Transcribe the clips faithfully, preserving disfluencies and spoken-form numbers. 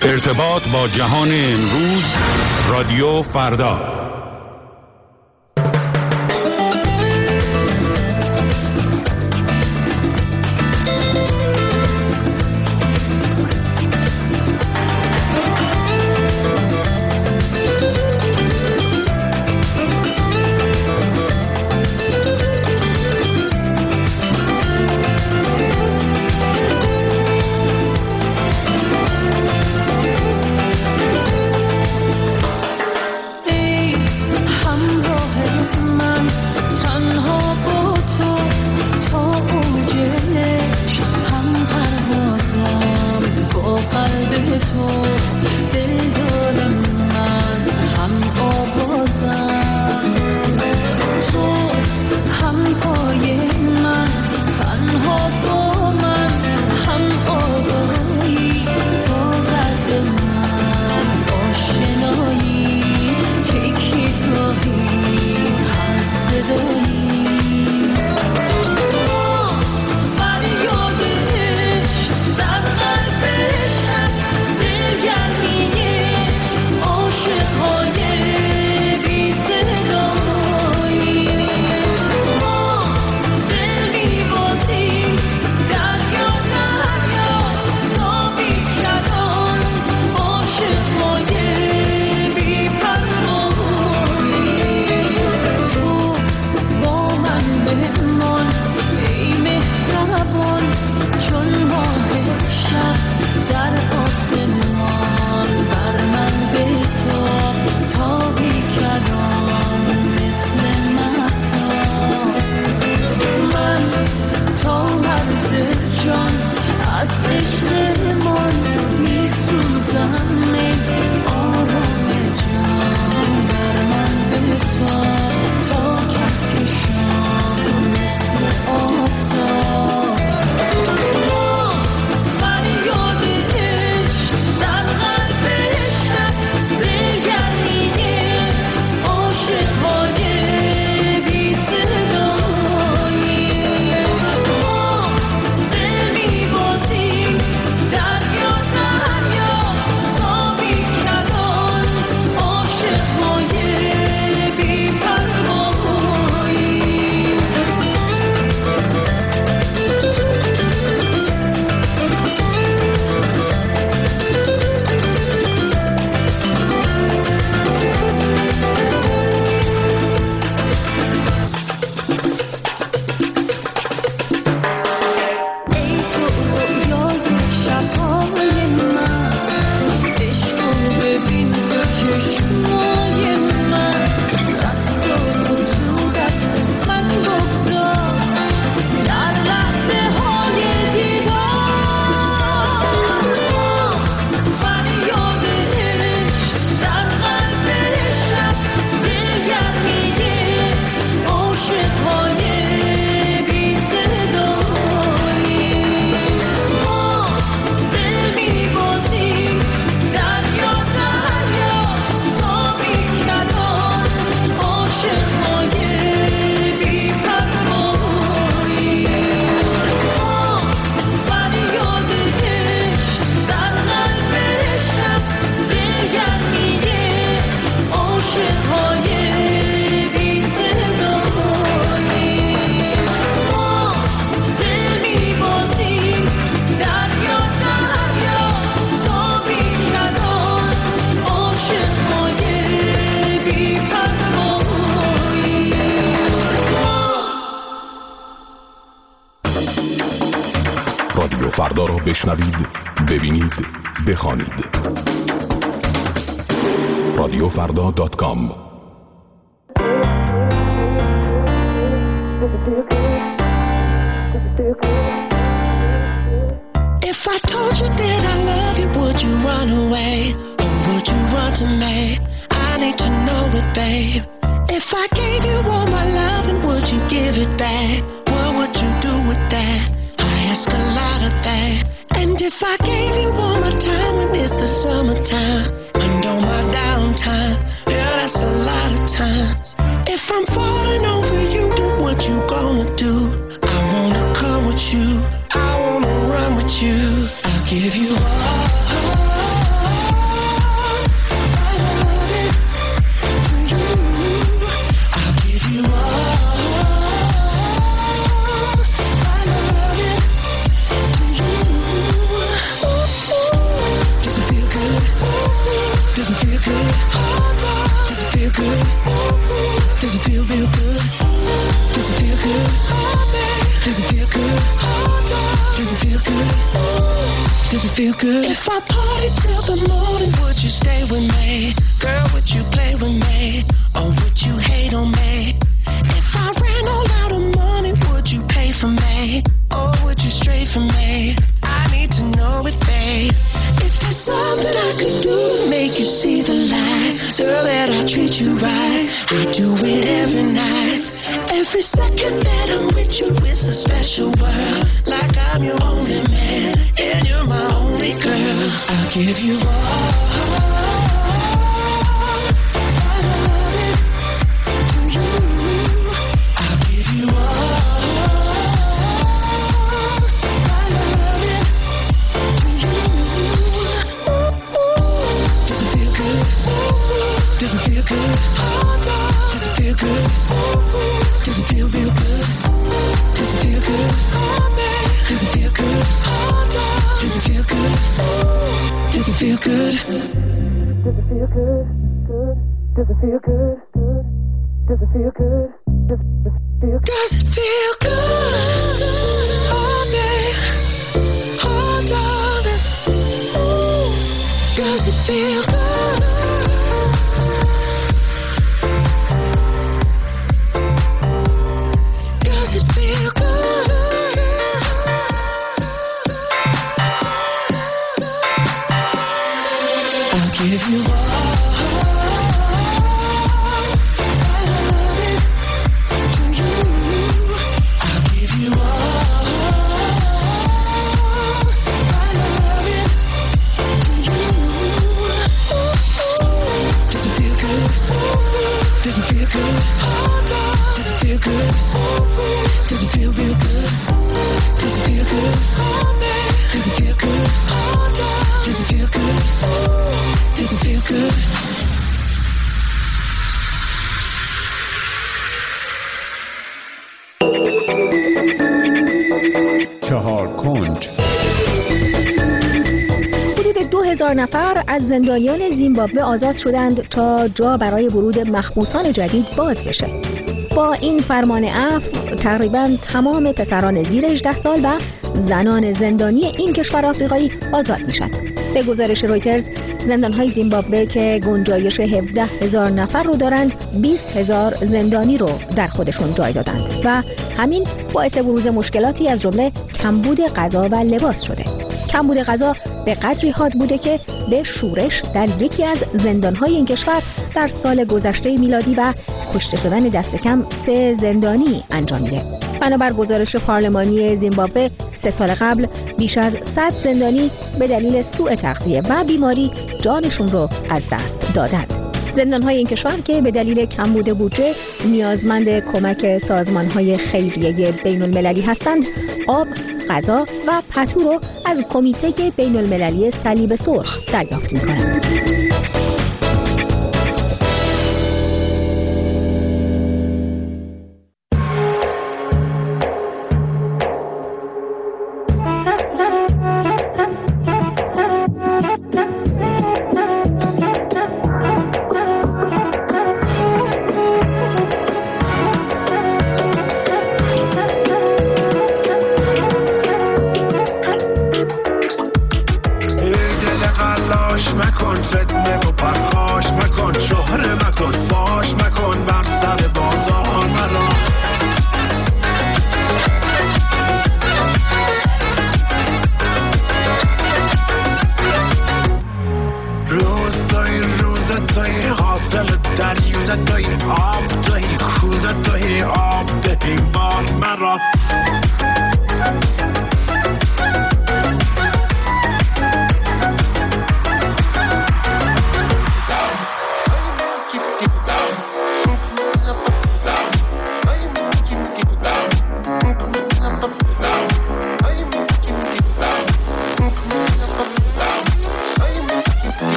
ارتباط با جهان امروز، رادیو فردا. فردا را بشنوید، ببینید، بخوانید. رادیو فردا دات کام. If I told you that I love you, would you run away? Or would you run to me? I need to know it, babe. If I gave you all my love, and would you give it back? What would you do with that? I ask a lot of that. And if I gave you all my time when it's the summertime, and all my downtime, yeah, that's a lot of times. If I'm falling over you, then what you gonna do? I wanna come with you, I wanna run with you. I'll give you all feel good? If I party till the morning, would you stay with me? Girl, would you play with me? Or would you hate on me? If I ran all out of money, would you pay for me? Or would you stray from me? I need to know it, babe. If there's something I could do to make you see the light, girl, that I'll treat you right, I do it every night. Every second that I'm with you is a special world. Like I'm your only man and you're my only girl. I'll give you all my loving to you. I'll give you all my loving to you. Ooh, ooh. Does it feel good? Does it feel good? Does it feel good? Does it feel real good? Does it feel good? Does it feel good? Does it feel good? Does it feel good? Does it feel good? Good. Does it feel good? Good. Does it feel good? Does it feel good? Does it feel good? Oh, babe. Oh, darling. Ooh. Does it feel good? Does it feel good? I'll give you all my loving to you. I'll give you all my loving to you. Does it feel good? Does it feel good? Does it feel good? Does it feel real good? Does it feel good? Does it feel good? Does it feel good? Does it feel good? چهار کنج. حدود دو هزار نفر از زندانیان زیمبابوه آزاد شدند تا جا برای ورود مخبوسان جدید باز بشه. با این فرمان عفو تقریباً تمام پسران زیر هجده سال و زنان زندانی این کشور آفریقایی آزاد میشن. به گزارش رویترز زندان‌های زیمبابوه که گنجایش هفده هزار نفر رو دارند بیست هزار زندانی رو در خودشون جای دادند و همین باعث بروز مشکلاتی از جمله کمبود غذا و لباس شده. کمبود غذا به قدری حاد بوده که به شورش در یکی از زندان‌های این کشور در سال گذشته میلادی و کشته شدن دست کم سه زندانی انجام میده. بنابر گزارش پارلمانی زیمبابوه سه سال قبل بیش از صد زندانی به دلیل سوء تغذیه و بیماری جانشون رو از دست دادند. زندان‌های این کشور که به دلیل کمبود بودجه نیازمند کمک سازمان‌های خیریه بین‌المللی هستند، آب، غذا و پتو رو از کمیته بین‌المللی صلیب سرخ دریافت می‌کنند. مکن فت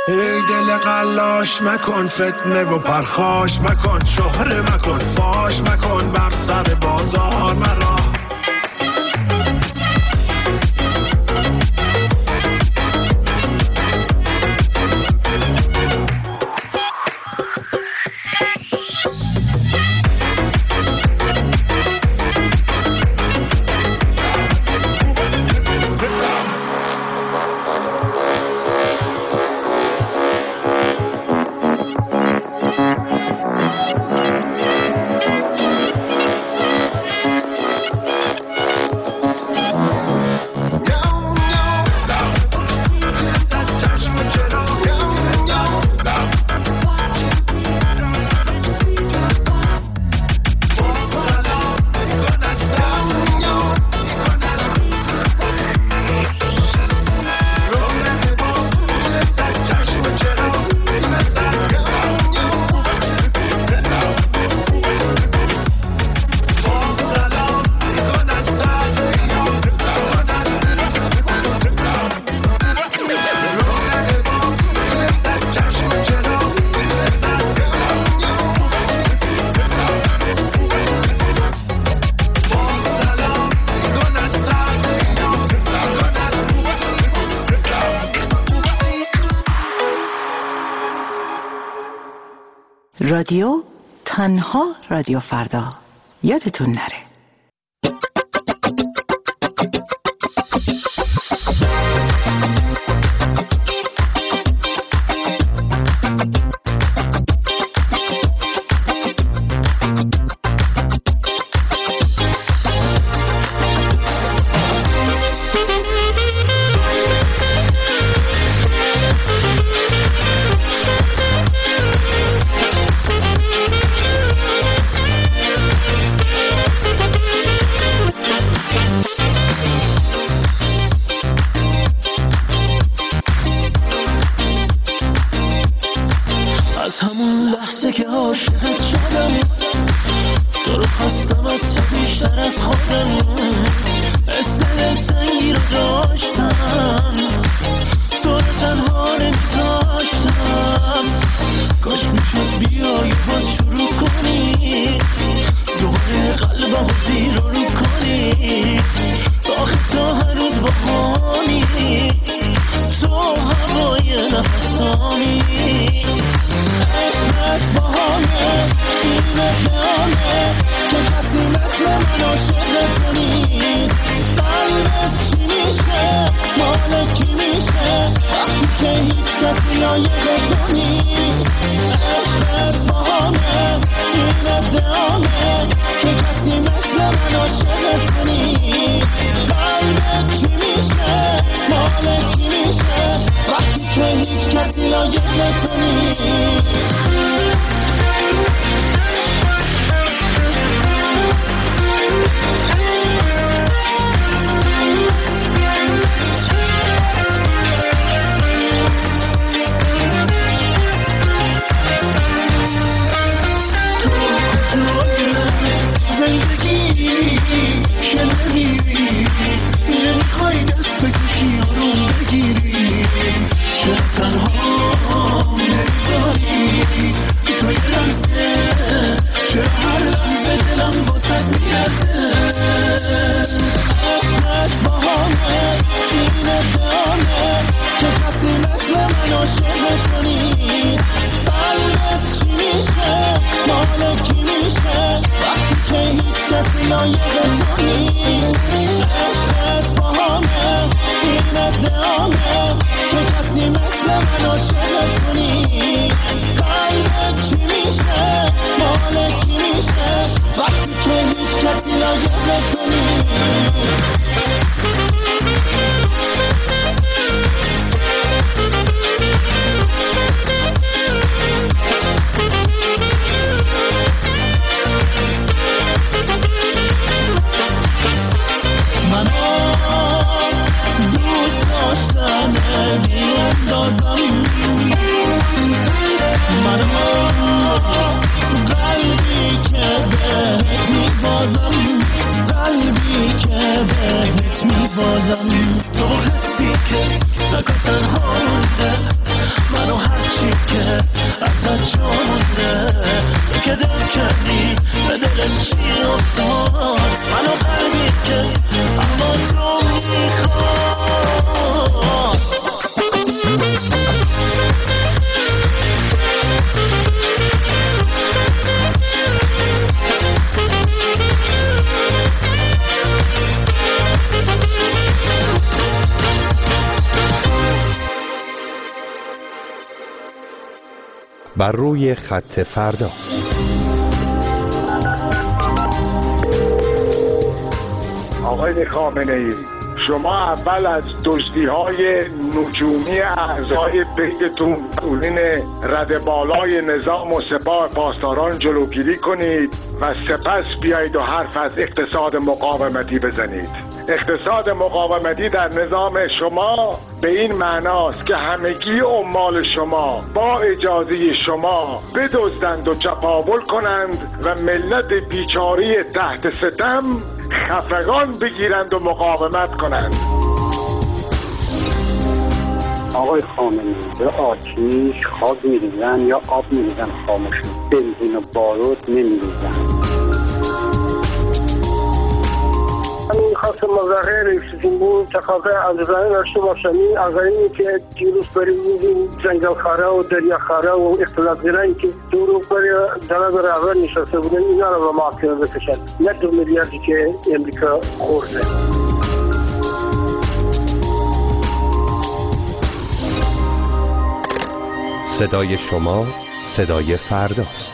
ای دل قلاش مکن فتنه و پرخاش مکن، شهره مکن فاش مکن بر سر بازار مرا. رادیو تنها رادیو فردا، یادتون نره. کردی به دلت چی افتاد منو قلبی که اما تو میخواد بر روی خط فردا. آقای خامنه‌ای، شما اول از دزدی‌های نجومی اعضای بیتون مسئولین رده بالای نظام و سپاه پاسداران جلوگیری کنید و سپس بیایید و حرف از اقتصاد مقاومتی بزنید. اقتصاد مقاومتی در نظام شما به این معناست که همگی عمال شما با اجازه شما بدزدند و چپاول کنند و ملت بیچاره تحت ستم خفقان بگیرند و مقاومت کنند. آقای خامنه‌ای، به آتیش خاک می‌ریزن یا آب می‌ریزن خاموش، بنزین و بارود نمی‌ریزن. همین می‌خواستم مظاهره رئیس‌جمهور بود تقاضای عزیزانه داشته باشم. این آقایونی که دیروز برای این جنگلخواره و دریاخواره و اختلاطگرایی که دور برای جناب رهبر نشسته بودن اینا رو به محاکمه بکشن، نه دو میلیاردی که امریکا خورده. صدای شما صدای فرداست.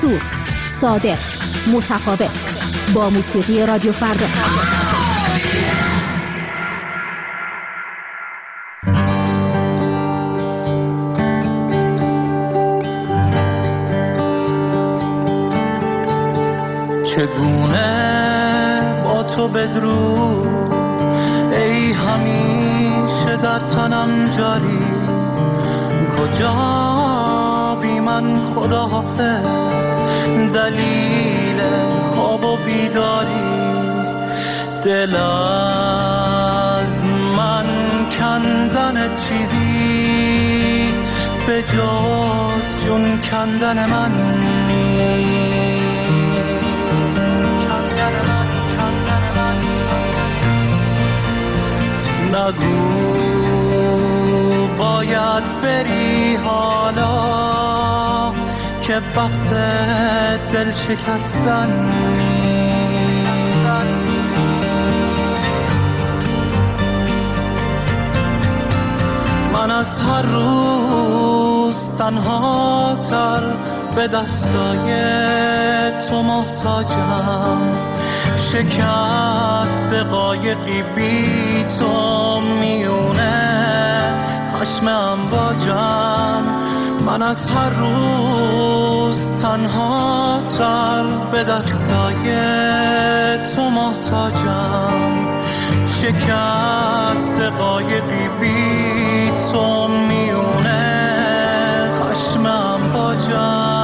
جسور، صادق، متفاوت، با موسیقی رادیو فردا. چگونه با تو بدرود ای همیشه در تنم جاری، کجا بی من خدا حافظ دلیل خواب و بیداری، دل از من کندن چیزی به جز جون کندن من نیست. نگو باید بری حالا که وقت دل شکستن نیست. من از هر روز تنها تر به دستای تو محتاجم، شکست قایقی بی تو میونه خشم امواجم. من از هر روز تنها تر به دستای تو محتاجم، شکست قایقی بی تو میونه خشم امواجم.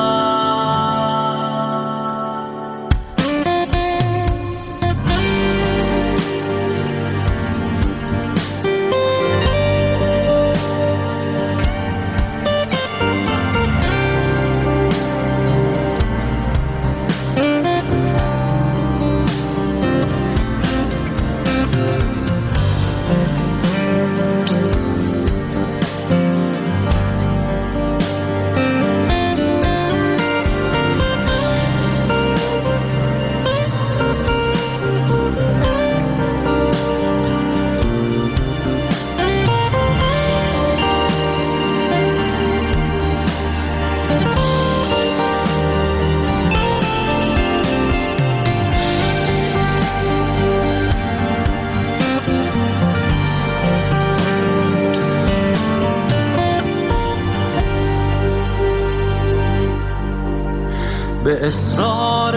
به اصرار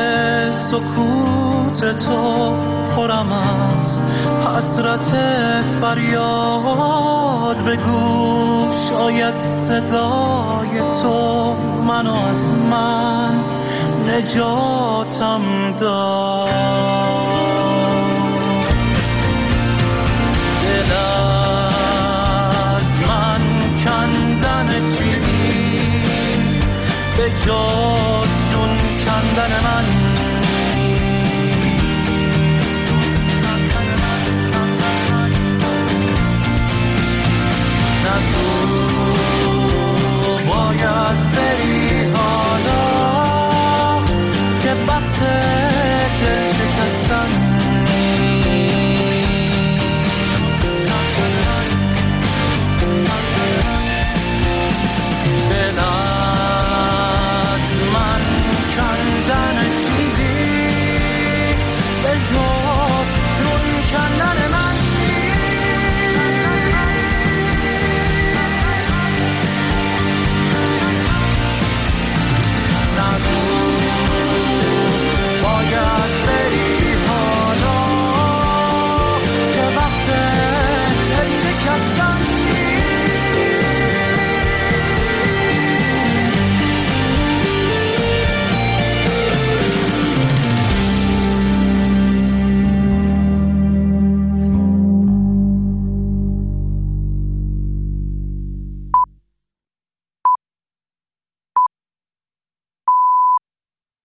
سکوت تو پرم از حسرت فریاد، بگو شاید صدای تو منو از من نجاتم داد. دل از من کندن چیزی به جز جون کندن من، نگو باید بری حالا که وقت